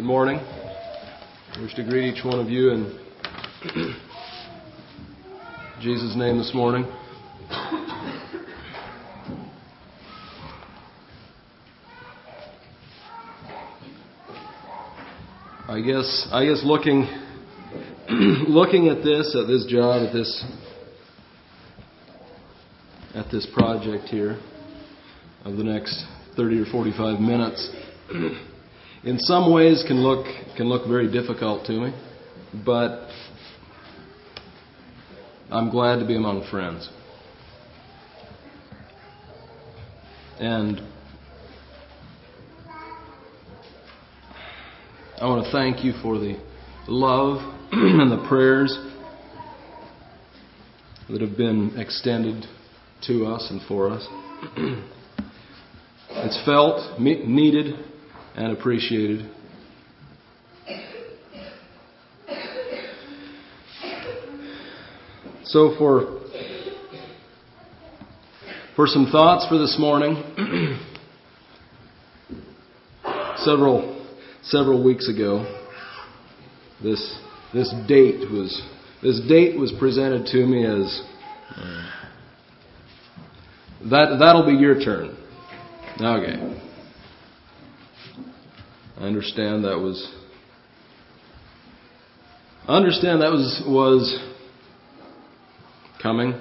Good morning. I wish to greet each one of you in Jesus' name this morning. I guess looking at this job, at this project here of the next 30 or 45 minutes, in some ways can look very difficult to me, but I'm glad to be among friends. And I want to thank you for the love and the prayers that have been extended to us and for us. It's felt, needed, and appreciated. So for some thoughts for this morning, several weeks ago, this date was presented to me as that'll be your turn. Okay. I understand that was coming.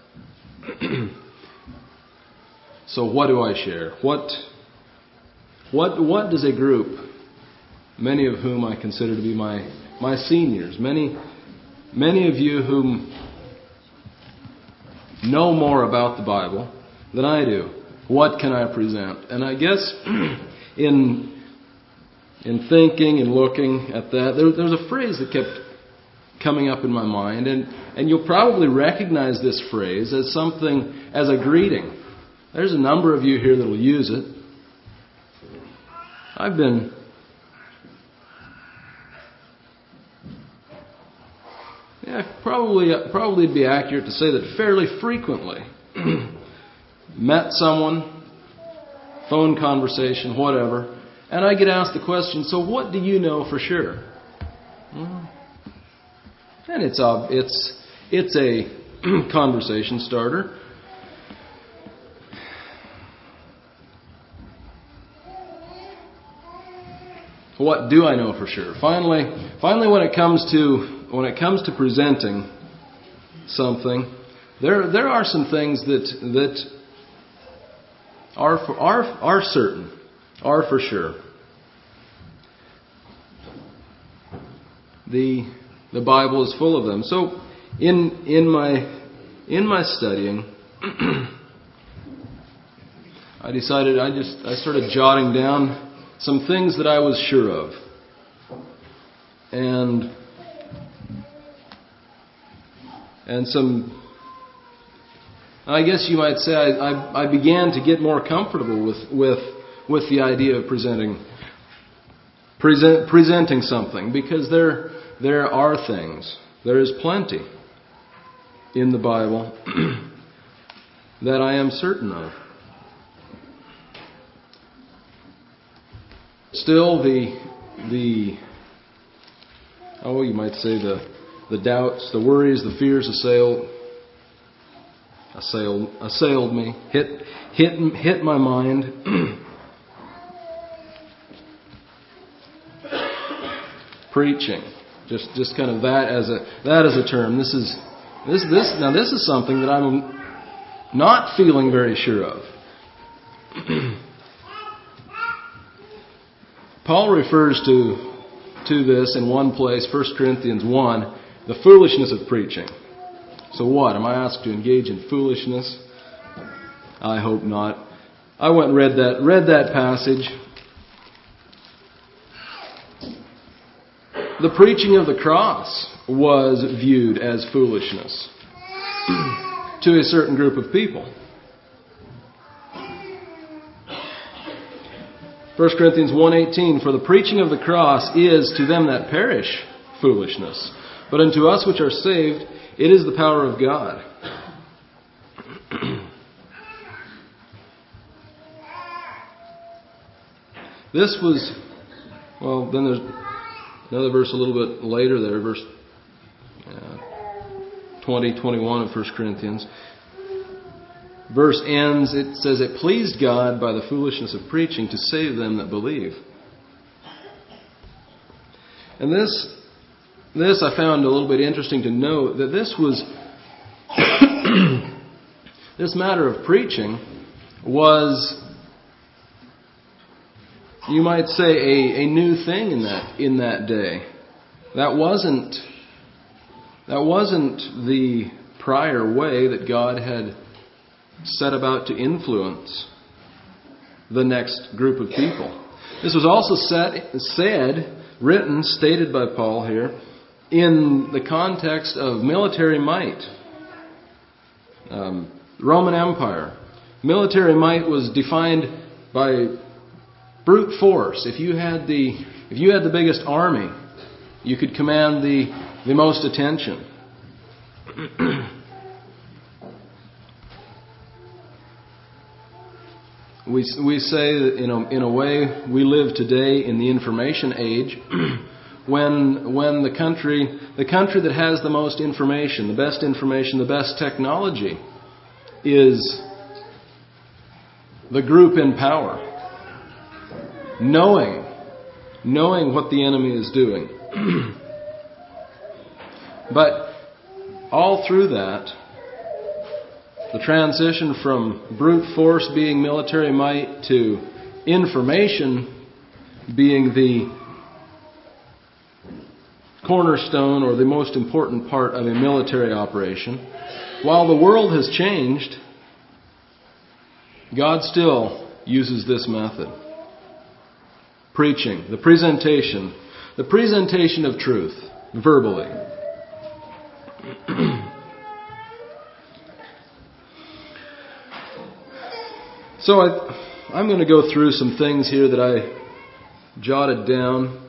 So what do I share? What does a group, many of whom I consider to be my seniors, many of you whom know more about the Bible than I do, what can I present? And I guess in thinking and looking at that, there was a phrase that kept coming up in my mind, and you'll probably recognize this phrase as a greeting. There's a number of you here that will use it. Probably it'd be accurate to say that fairly frequently met someone, phone conversation, whatever, and I get asked the question, so what do you know for sure? And it's a conversation starter. What do I know for sure? Finally, when it comes to presenting something, there are some things that are certain, are for sure. The Bible is full of them. So in my studying, I decided I started jotting down some things that I was sure of. And some, I guess you might say, I began to get more comfortable with the idea of presenting something, because there are things, there is plenty in the Bible that I am certain of. Still, you might say the doubts, the worries, the fears assailed me, hit my mind. Preaching, just kind of that as a term. This is something that I'm not feeling very sure of. Paul refers to this in one place, 1 Corinthians 1, the foolishness of preaching. So what? Am I asked to engage in foolishness? I hope not. I went and read that passage. The preaching of the cross was viewed as foolishness to a certain group of people. 1 Corinthians 1:18, for the preaching of the cross is to them that perish foolishness, but unto us which are saved it is the power of God. This Well, then there's another verse a little bit later there, verse 20, 21 of 1 Corinthians. Verse ends, it says, "It pleased God by the foolishness of preaching to save them that believe." And this I found a little bit interesting to note, that this was, this matter of preaching was, you might say, a new thing in that day. That wasn't the prior way that God had set about to influence the next group of people. This was also written, stated by Paul here, in the context of military might. Roman Empire. Military might was defined by brute force. If you had the biggest army, you could command the most attention. We say that, in a way, we live today in the information age, when the country that has the most information, the best technology, is the group in power, knowing what the enemy is doing. But all through that, the transition from brute force being military might to information being the cornerstone or the most important part of a military operation, while the world has changed, God still uses this method. Preaching, the presentation of truth, verbally. So I'm going to go through some things here that I jotted down.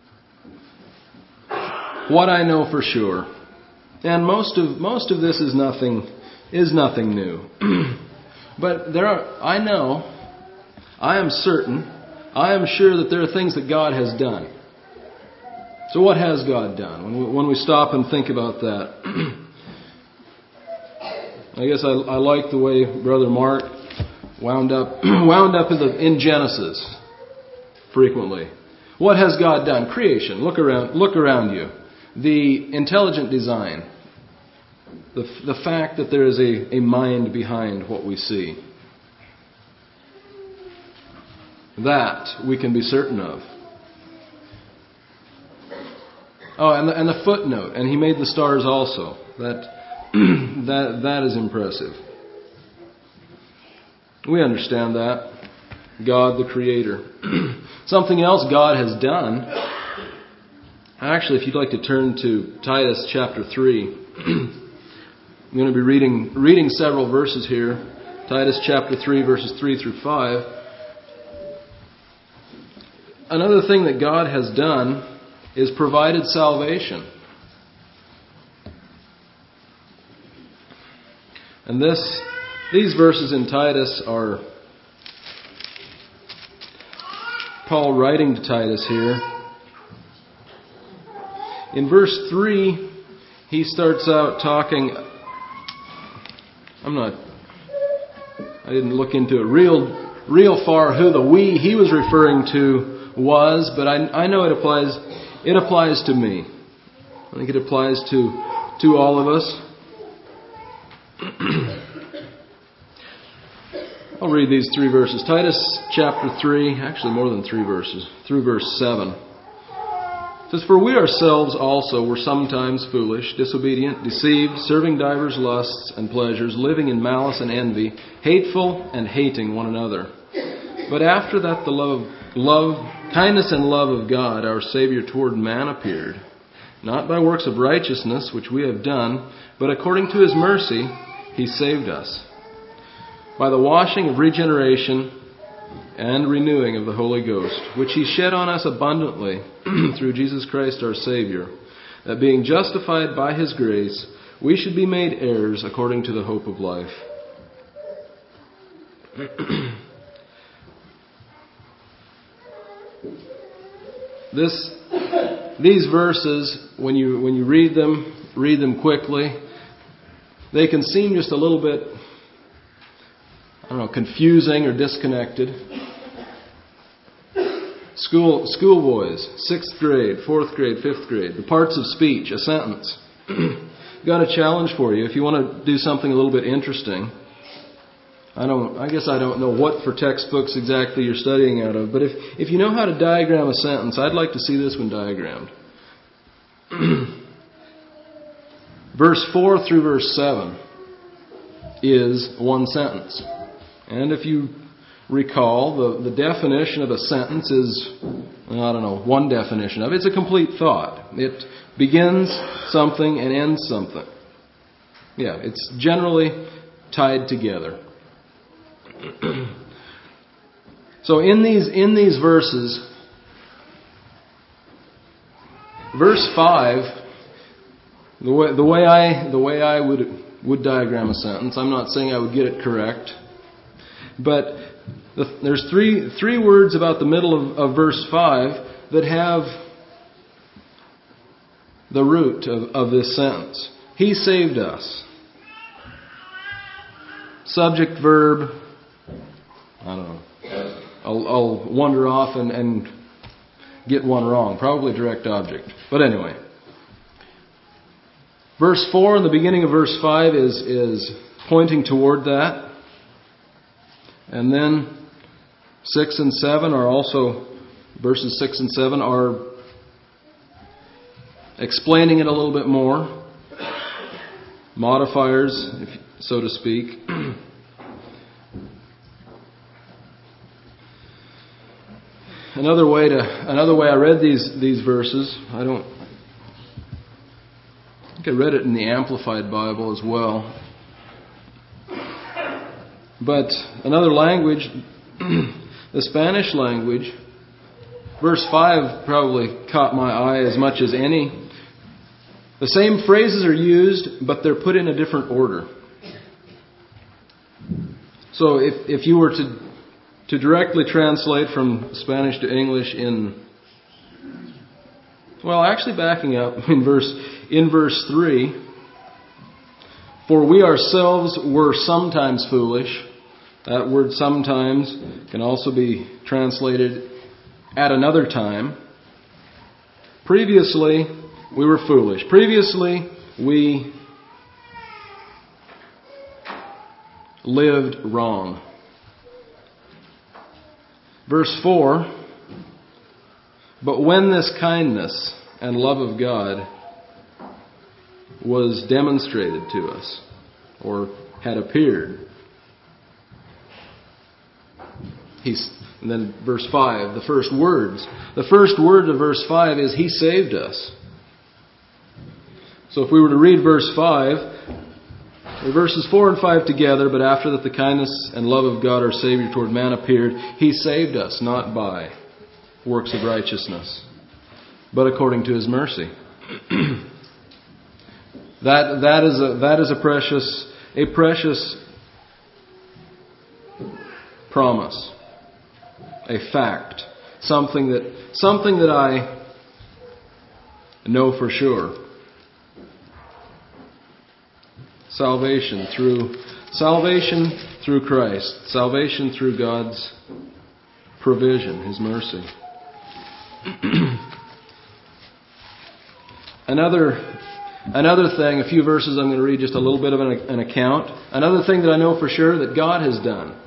What I know for sure. And most of this is nothing new. But I am certain, I am sure that there are things that God has done. So what has God done? When we stop and think about that, I guess I like the way Brother Mark wound up in Genesis frequently. What has God done? Creation. Look around you. The intelligent design. The fact that there is a mind behind what we see. That we can be certain of. Oh, and the footnote. And He made the stars also. That is impressive. We understand that. God the Creator. Something else God has done. Actually, if you'd like to turn to Titus chapter 3. I'm going to be reading several verses here. Titus chapter 3, verses 3 through 5. Another thing that God has done is provided salvation. And these verses in Titus are Paul writing to Titus here. In verse 3, he starts out talking. I didn't look into it real far who the we he was referring to was, but I know it applies to me. I think it applies to all of us. I'll read these 3 verses. Titus chapter 3, actually more than 3 verses, through verse 7. It says, "For we ourselves also were sometimes foolish, disobedient, deceived, serving divers lusts and pleasures, living in malice and envy, hateful and hating one another. But after that the kindness and love of God, our Savior toward man appeared, not by works of righteousness which we have done, but according to His mercy He saved us, by the washing of regeneration and renewing of the Holy Ghost, which He shed on us abundantly through Jesus Christ our Savior, that being justified by His grace, we should be made heirs according to the hope of life." these verses, when you read them quickly, they can seem just a little bit, confusing or disconnected. Schoolboys, 6th grade, 4th grade, 5th grade, the parts of speech, a sentence. Got a challenge for you. If you want to do something a little bit interesting, I guess I don't know what for textbooks exactly you're studying out of, but if you know how to diagram a sentence, I'd like to see this one diagrammed. Verse 4 through verse 7 is one sentence. And if you recall, the definition of a sentence is, one definition of it. It's a complete thought. It begins something and ends something. Yeah, it's generally tied together. So in these verses, verse 5, the way I would diagram a sentence, I'm not saying I would get it correct, but there's three words about the middle of verse 5 that have the root of this sentence. He saved us. Subject, verb, I'll wander off and get one wrong. Probably direct object. But anyway. Verse 4 and the beginning of verse 5 is pointing toward that. And then 6 and 7 are also, verses 6 and 7 are explaining it a little bit more. Modifiers, so to speak. Another way I read these verses, I think I read it in the Amplified Bible as well. But another language, the Spanish language, verse 5 probably caught my eye as much as any. The same phrases are used, but they're put in a different order. So if you were to directly translate from Spanish to English actually backing up in verse 3, for we ourselves were sometimes foolish. That word sometimes can also be translated at another time. Previously, we were foolish. Previously, we lived wrong. Verse 4, but when this kindness and love of God was demonstrated to us, or had appeared, and then verse 5, the first word of verse 5 is He saved us. So if we were to read verse 5, verses 4 and 5 together, but after that the kindness and love of God our Savior toward man appeared, He saved us, not by works of righteousness, but according to His mercy. That is a precious promise, a fact, something that I know for sure. Salvation through Christ. Salvation through God's provision, His mercy. Another thing, a few verses I'm going to read just a little bit of an account. Another thing that I know for sure that God has done.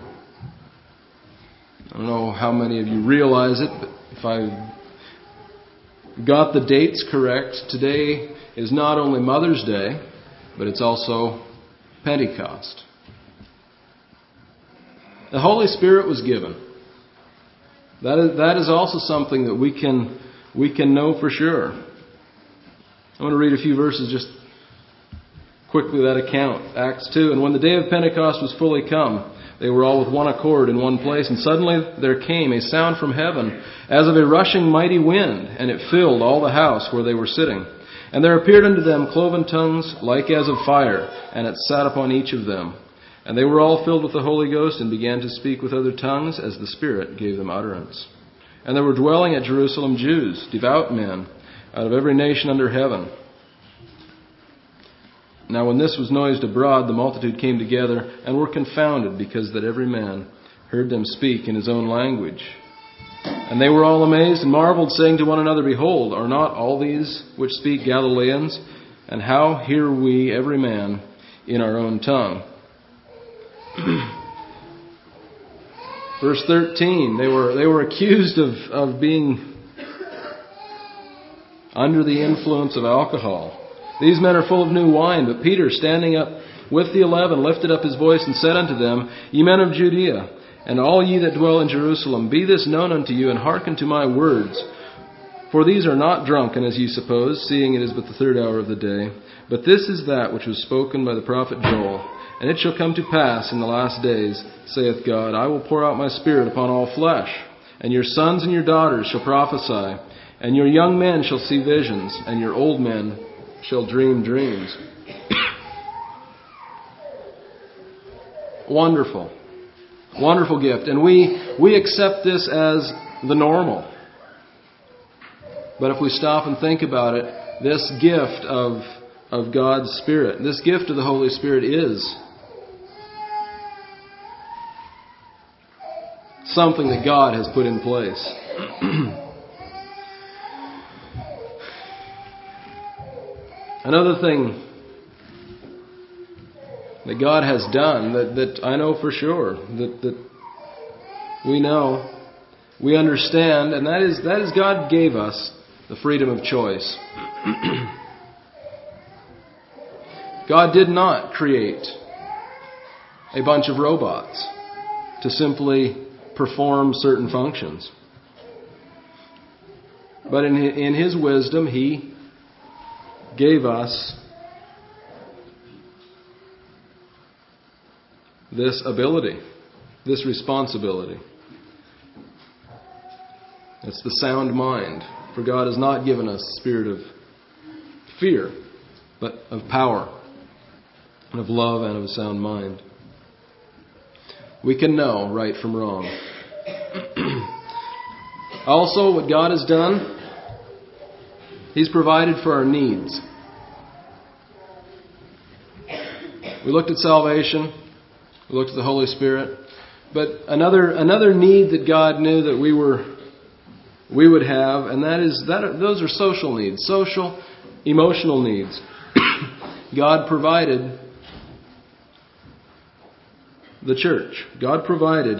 I don't know how many of you realize it, but if I got the dates correct, today is not only Mother's Day, but it's also Pentecost. The Holy Spirit was given. That is also something that we can know for sure. I want to read a few verses just quickly, that account. Acts 2. And when the day of Pentecost was fully come, they were all with one accord in one place, and suddenly there came a sound from heaven as of a rushing mighty wind, and it filled all the house where they were sitting. And there appeared unto them cloven tongues like as of fire, and it sat upon each of them. And they were all filled with the Holy Ghost, and began to speak with other tongues as the Spirit gave them utterance. And there were dwelling at Jerusalem Jews, devout men, out of every nation under heaven. Now when this was noised abroad, the multitude came together and were confounded, because that every man heard them speak in his own language. And they were all amazed and marveled, saying to one another, Behold, are not all these which speak Galileans? And how hear we every man in our own tongue? Verse 13, they were accused of being under the influence of alcohol. These men are full of new wine. But Peter, standing up with the 11, lifted up his voice and said unto them, Ye men of Judea, and all ye that dwell in Jerusalem, be this known unto you, and hearken to my words. For these are not drunken, as ye suppose, seeing it is but the third hour of the day. But this is that which was spoken by the prophet Joel. And it shall come to pass in the last days, saith God, I will pour out my Spirit upon all flesh, and your sons and your daughters shall prophesy, and your young men shall see visions, and your old men shall dream dreams. Wonderful. Wonderful gift. And we accept this as the normal. But if we stop and think about it, this gift of God's Spirit, this gift of the Holy Spirit is something that God has put in place. Another thing that God has done that I know for sure, that we know, we understand, and that is God gave us the freedom of choice. God did not create a bunch of robots to simply perform certain functions. But in His wisdom, He gave us this ability, this responsibility. It's the sound mind. For God has not given us a spirit of fear, but of power, and of love, and of a sound mind. We can know right from wrong. Also, what God has done, He's provided for our needs. We looked at salvation. We looked at the Holy Spirit. But another need that God knew that we would have, and those are social needs, social, emotional needs. God provided the church. God provided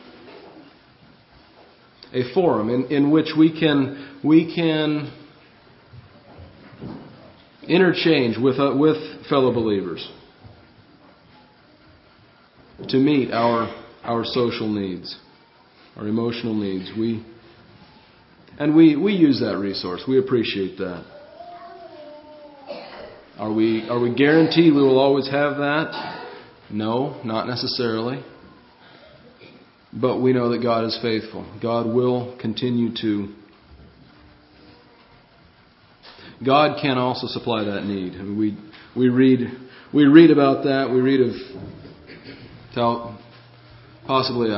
a forum in which we can interchange with fellow believers to meet our social needs, our emotional needs. We use that resource. We appreciate that. Are we guaranteed we will always have that? No, not necessarily. But we know that God is faithful. God will continue to. God can also supply that need. And we read about that. We read of possibly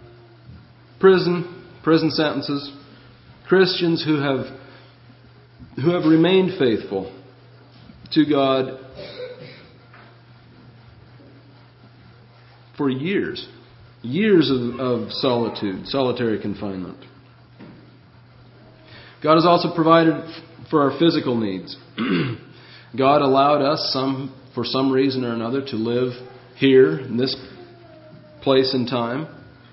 prison sentences, Christians who have remained faithful to God for years of solitary confinement. God has also provided for our physical needs. God allowed us, for some reason or another, to live here in this place and time.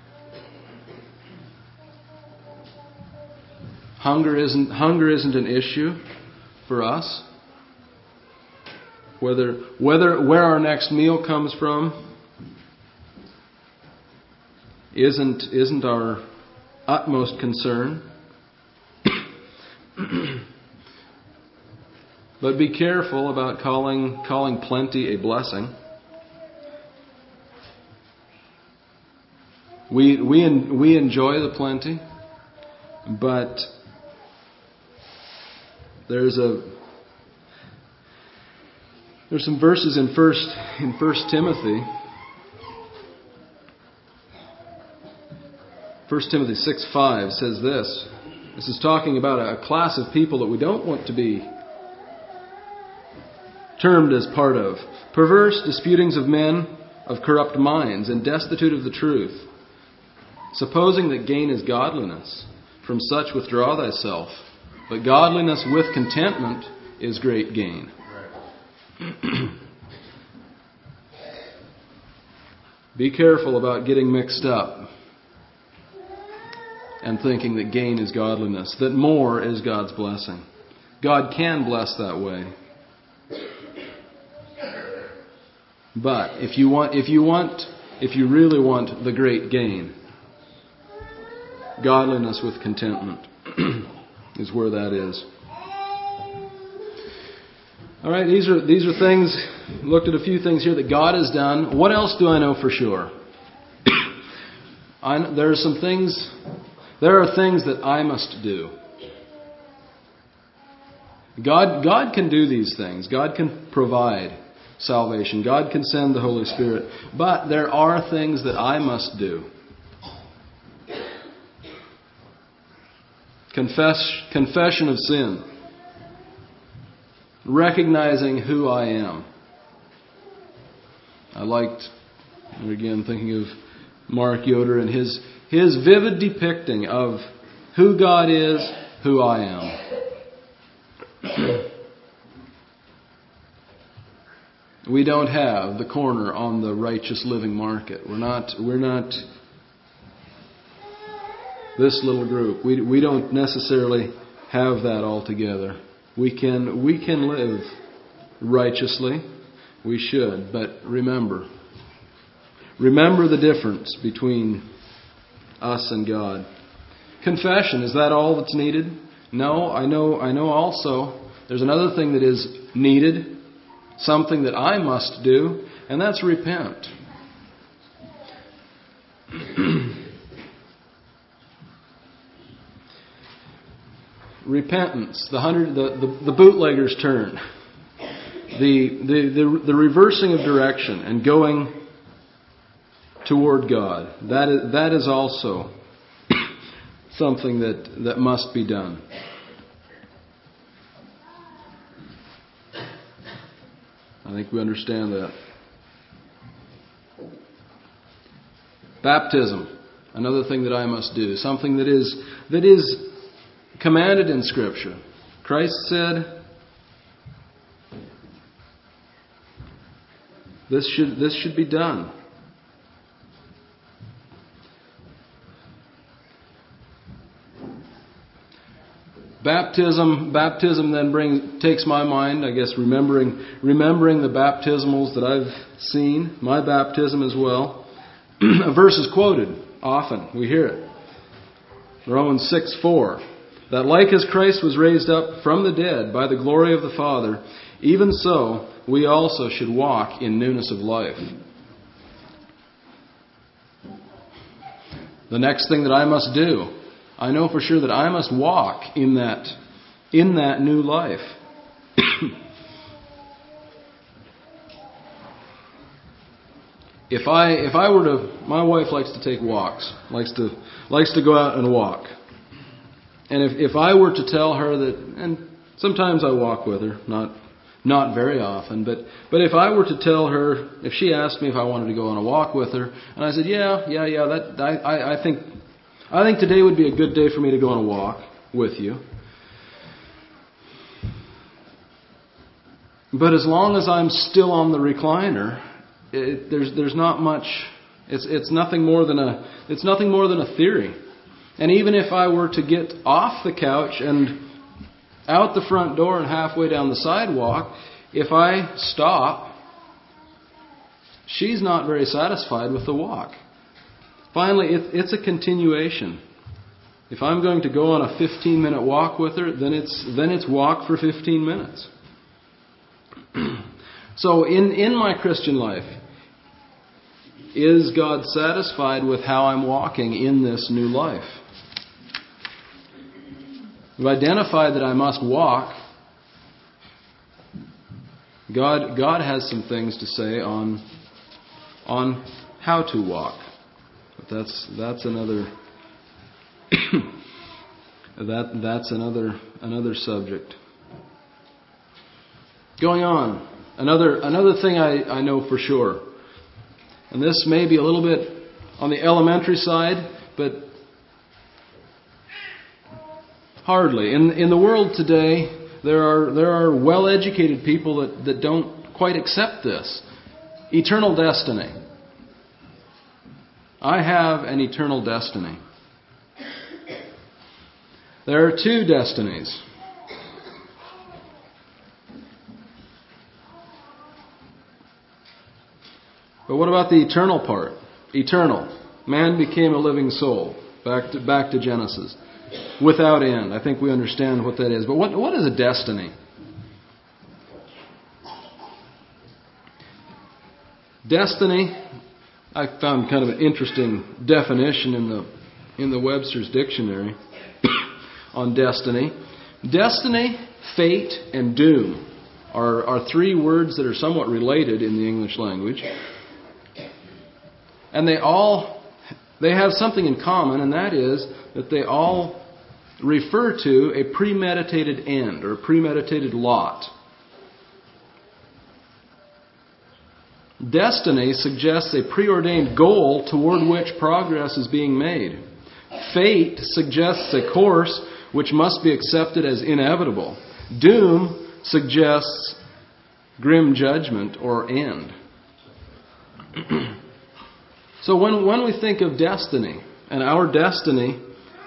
Hunger isn't an issue for us. Where our next meal comes from isn't our utmost concern. But be careful about calling plenty a blessing. We enjoy the plenty, but there's some verses in First Timothy 1 Timothy 6:5 says this. This is talking about a class of people that we don't want to be termed as part of. Perverse disputings of men of corrupt minds and destitute of the truth, supposing that gain is godliness. From such withdraw thyself. But godliness with contentment is great gain. Be careful about getting mixed up and thinking that gain is godliness, that more is God's blessing. God can bless that way. But if you really want the great gain, godliness with contentment is where that is. All right, these are things. Looked at a few things here that God has done. What else do I know for sure? There are things that I must do. God can do these things. God can provide salvation. God can send the Holy Spirit. But there are things that I must do. Confession of sin. Recognizing who I am. I liked, again, thinking of Mark Yoder and his vivid depicting of who God is, who I am. We don't have the corner on the righteous living market. We're not this little group. We don't necessarily have that all together. We can live righteously. We should, but remember the difference between us and God. Confession, is that all that's needed? No, I know also there's another thing that is needed, something that I must do, and that's repent. Repentance, the bootlegger's turn, the reversing of direction and going toward God. That is also something that must be done. I think we understand that. Baptism, another thing that I must do, something that is commanded in Scripture. Christ said, this should be done. Baptism then takes my mind, I guess, remembering the baptismals that I've seen, my baptism as well. A verse is quoted often. We hear it. Romans 6:4. That like as Christ was raised up from the dead by the glory of the Father, even so we also should walk in newness of life. The next thing that I must do, I know for sure that I must walk in that new life. If I were to, my wife likes to take walks, likes to go out and walk. And if I were to tell her that, and sometimes I walk with her, not very often, but if I were to tell her, if she asked me if I wanted to go on a walk with her, and I said, I think today would be a good day for me to go on a walk with you. But as long as I'm still on the recliner, there's not much. It's nothing more than a theory. And even if I were to get off the couch and out the front door and halfway down the sidewalk, if I stop, she's not very satisfied with the walk. Finally, it's a continuation. If I'm going to go on a 15-minute walk with her, then it's walk for 15 minutes. So in my Christian life, is God satisfied with how I'm walking in this new life? I've identified that I must walk. God has some things to say on how to walk. But that's another That's another subject. Going on, another thing I know for sure, and this may be a little bit on the elementary side, but hardly. In the world today, there are well-educated people that don't quite accept this. Eternal destiny. I have an eternal destiny. There are two destinies. But what about the eternal part? Eternal. Man became a living soul. Back to Genesis. Without end. I think we understand what that is. But what is a destiny? Destiny, I found kind of an interesting definition in the Webster's Dictionary on destiny. Destiny, fate, and doom are three words that are somewhat related in the English language. And they have something in common, and that is that they all refer to a premeditated end or a premeditated lot. Destiny suggests a preordained goal toward which progress is being made. Fate suggests a course which must be accepted as inevitable. Doom suggests grim judgment or end. So when we think of destiny and our destiny,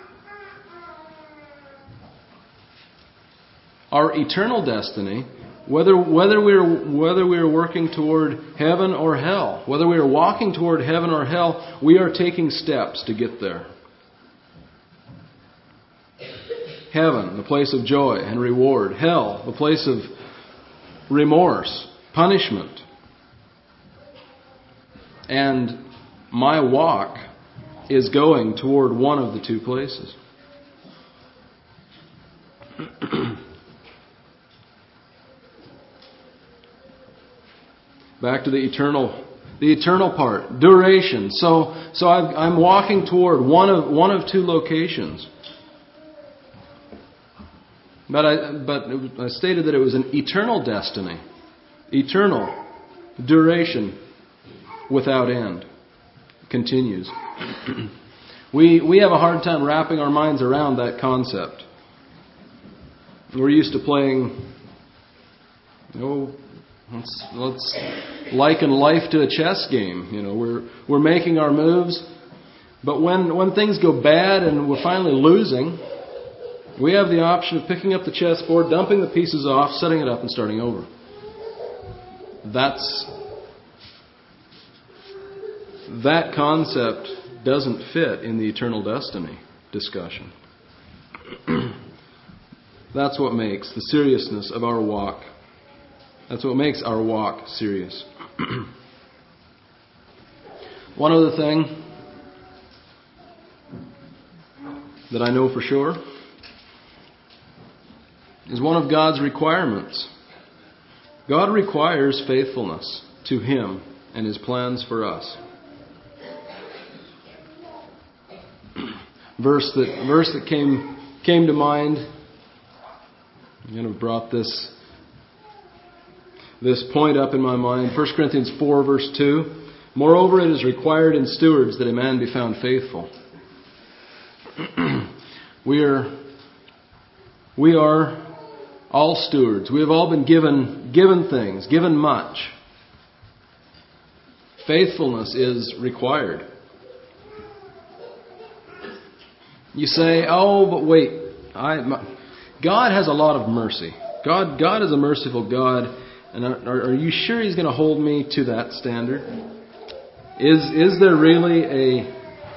our eternal destiny, whether we're working toward heaven or hell, whether we are walking toward heaven or hell, we are taking steps to get there. Heaven, the place of joy and reward. Hell, the place of remorse, punishment. And my walk is going toward one of the two places. Back to the eternal part. Duration. So I'm walking toward one of two locations. But I stated that it was an eternal destiny. Eternal. Duration. Without end. Continues. We have a hard time wrapping our minds around that concept. We're used to playing, let's liken life to a chess game. We're making our moves, but when things go bad and we're finally losing, we have the option of picking up the chessboard, dumping the pieces off, setting it up, and starting over. That concept doesn't fit in the eternal destiny discussion. That's what makes the seriousness of our walk. That's what makes our walk serious. One other thing that I know for sure is one of God's requirements. God requires faithfulness to Him and His plans for us. Verse that came to mind. I'm going to brought this point up in my mind. 1 Corinthians 4 verse 2. Moreover, it is required in stewards that a man be found faithful. We are all stewards. We have all been given things, given much. Faithfulness is required. You say, oh, but wait, God has a lot of mercy. God is a merciful God, and are you sure He's going to hold me to that standard? Is there really a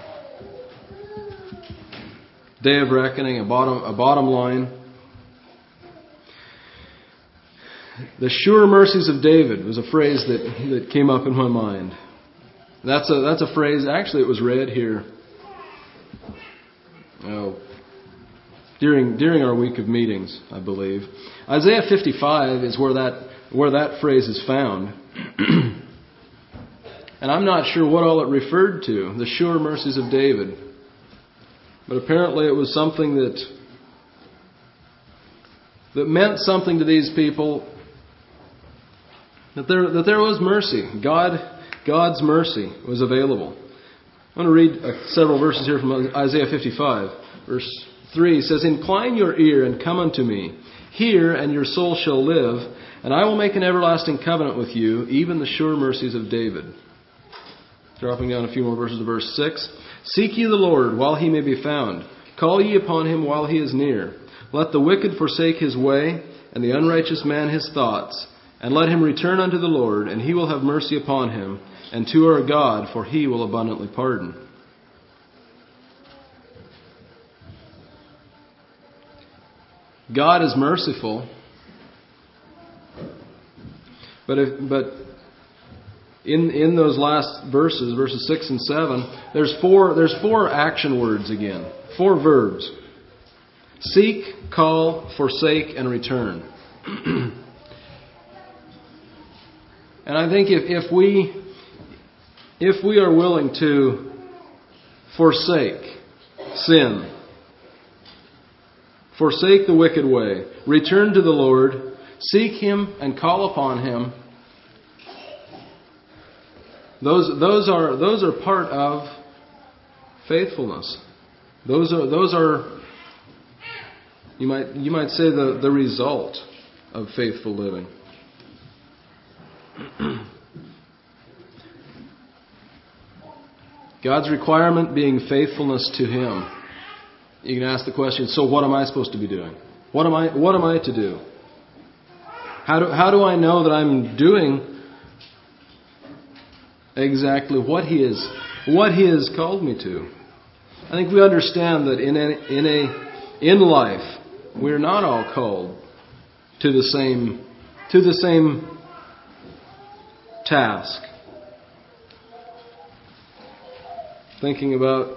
day of reckoning, a bottom line? The sure mercies of David was a phrase that came up in my mind. That's a phrase. Actually, it was read here. During our week of meetings, I believe. Isaiah 55 is where that phrase is found. And I'm not sure what all it referred to, the sure mercies of David. But apparently it was something that meant something to these people, that there was mercy. God's mercy was available. I want to read several verses here from Isaiah 55. Verse 3 says, "Incline your ear and come unto me. Hear, and your soul shall live, and I will make an everlasting covenant with you, even the sure mercies of David." Dropping down a few more verses to verse 6. "Seek ye the Lord while he may be found. Call ye upon him while he is near. Let the wicked forsake his way, and the unrighteous man his thoughts. And let him return unto the Lord, and he will have mercy upon him, and to our God, for he will abundantly pardon." God is merciful, but in those last verses 6 and 7, there's four action words again, 4 verbs: seek, call, forsake, and return. And I think if we are willing to forsake sin, forsake the wicked way, return to the Lord, seek Him and call upon Him, those are part of faithfulness. Those are you might say the result of faithful living. God's requirement being faithfulness to Him. You can ask the question, so what am I supposed to be doing? What am I to do? How do I know that I'm doing exactly what He has called me to? I think we understand that in life we're not all called to the same task. Thinking about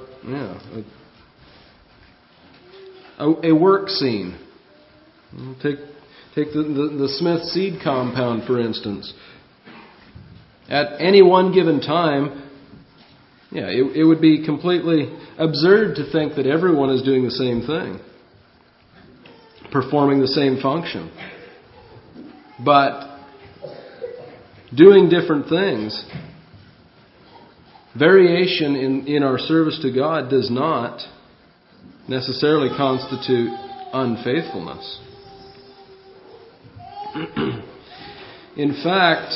a work scene. Take the Smith Seed Compound, for instance. At any one given time, it would be completely absurd to think that everyone is doing the same thing, performing the same function. But doing different things, variation in our service to God does not necessarily constitute unfaithfulness. In fact,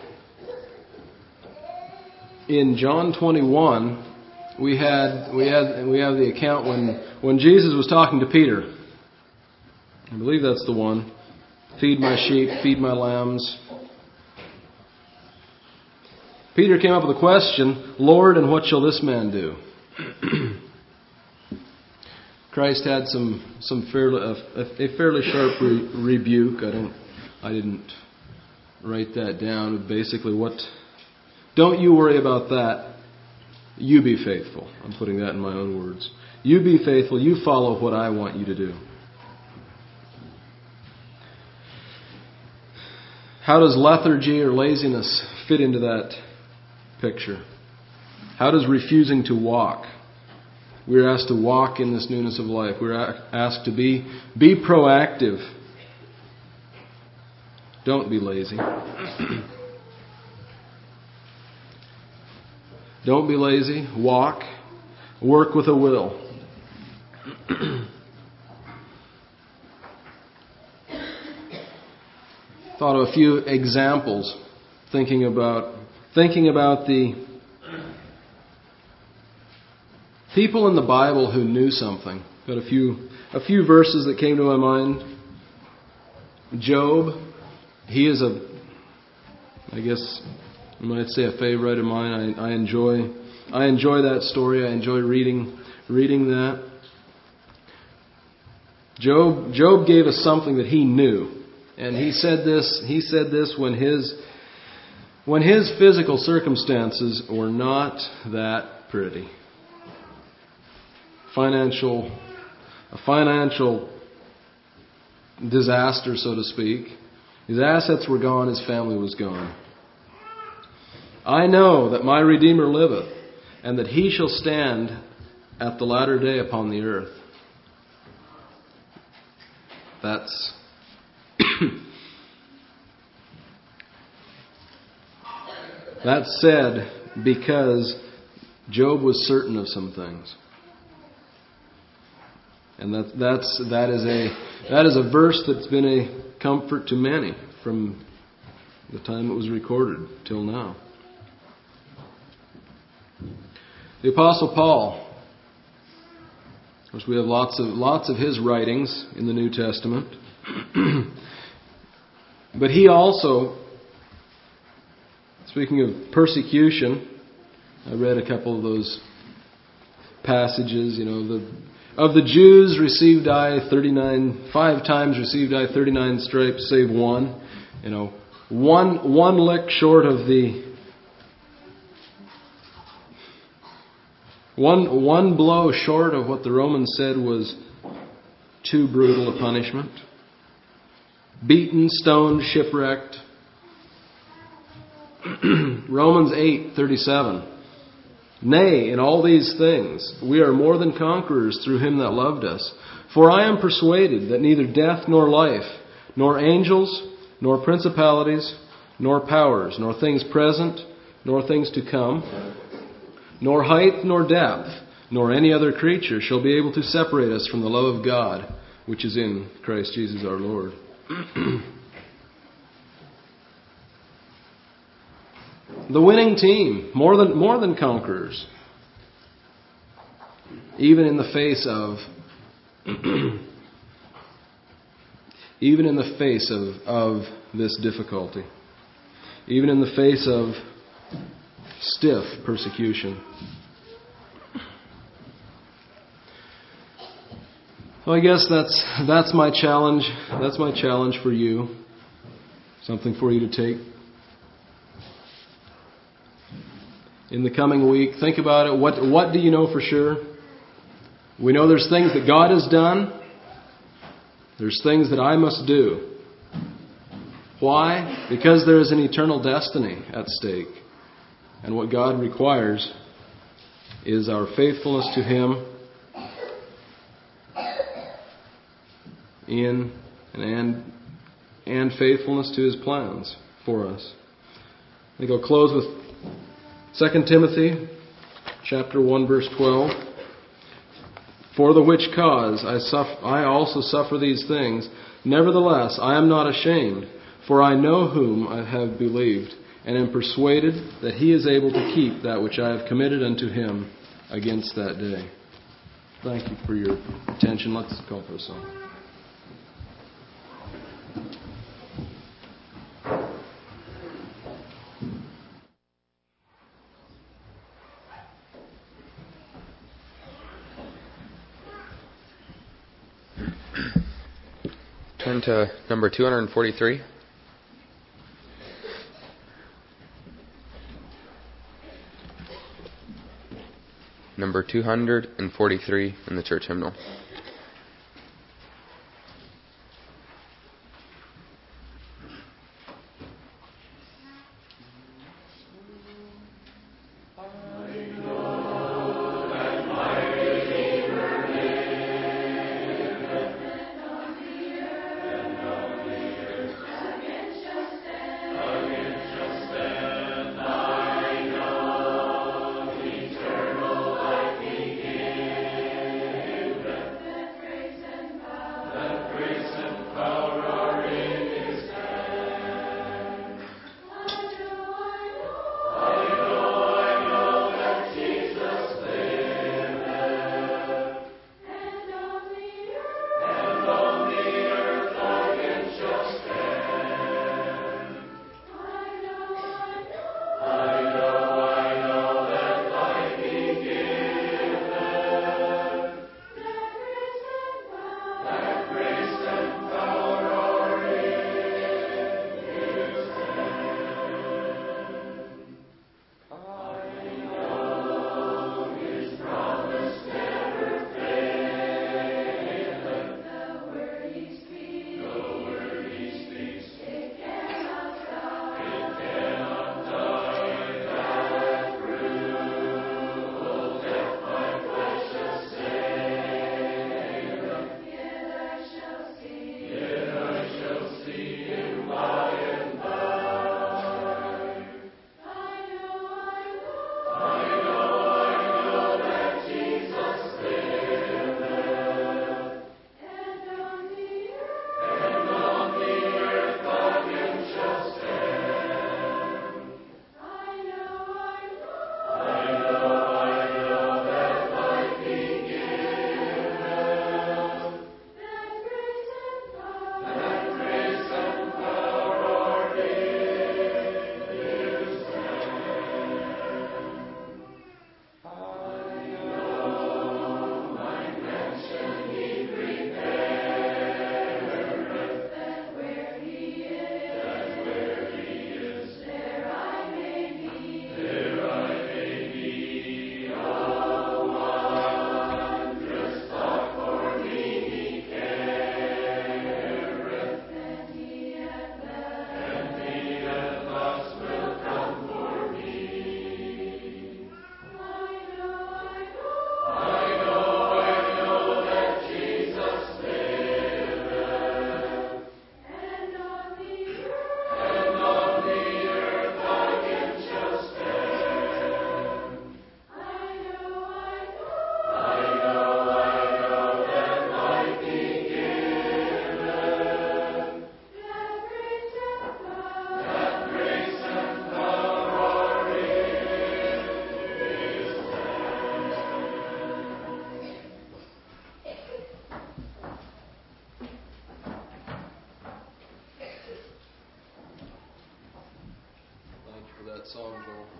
in John 21, we have the account when Jesus was talking to Peter. I believe that's the one. Feed my sheep, feed my lambs. Peter came up with the question, "Lord, and what shall this man do?" Christ had a fairly sharp rebuke. I didn't write that down. Basically, don't you worry about that. You be faithful. I'm putting that in my own words. You be faithful. You follow what I want you to do. How does lethargy or laziness fit into that picture? How does refusing to walk? We're asked to walk in this newness of life. We're asked to be proactive. Don't be lazy. Don't be lazy. Walk. Work with a will. Thought of a few examples, thinking about the people in the Bible who knew something. Got a few verses that came to my mind. Job, he is I guess you might say a favorite of mine. I enjoy that story. I enjoy reading that. Job gave us something that he knew, and he said this when his physical circumstances were not that pretty. A financial disaster, so to speak. His assets were gone, his family was gone. "I know that my Redeemer liveth, and that He shall stand at the latter day upon the earth. That's that's said because Job was certain of some things. And that is a verse that's been a comfort to many from the time it was recorded till now. The Apostle Paul, of course, we have lots of his writings in the New Testament. But he also, speaking of persecution, I read a couple of those passages. Of the Jews received I 5 times received I 39 stripes, save one. One lick short of the one blow short of what the Romans said was too brutal a punishment. Beaten, stoned, shipwrecked. Romans 8:37. Nay, in all these things we are more than conquerors through him that loved us. For I am persuaded that neither death nor life, nor angels, nor principalities, nor powers, nor things present, nor things to come, nor height nor depth, nor any other creature shall be able to separate us from the love of God, which is in Christ Jesus our Lord. The winning team, more than conquerors, even in the face of of this difficulty, even in the face of stiff persecution. Well, I guess that's my challenge. That's my challenge for you. Something for you to take in the coming week. Think about it. What do you know for sure? We know there's things that God has done. There's things that I must do. Why? Because there is an eternal destiny at stake. And what God requires is our faithfulness to Him and faithfulness to His plans for us. I think I'll close with 2 Timothy chapter 1 verse 12. For the which cause I also suffer these things. Nevertheless, I am not ashamed, for I know whom I have believed, and am persuaded that He is able to keep that which I have committed unto Him against that day. Thank you for your attention. Let's call for a song. Turn to number 243. Number 243 in the church hymnal.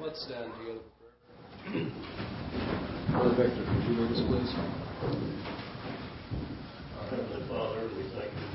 Let's stand together for prayer. Brother Victor, could you lead us, please? Our Heavenly Father, we thank you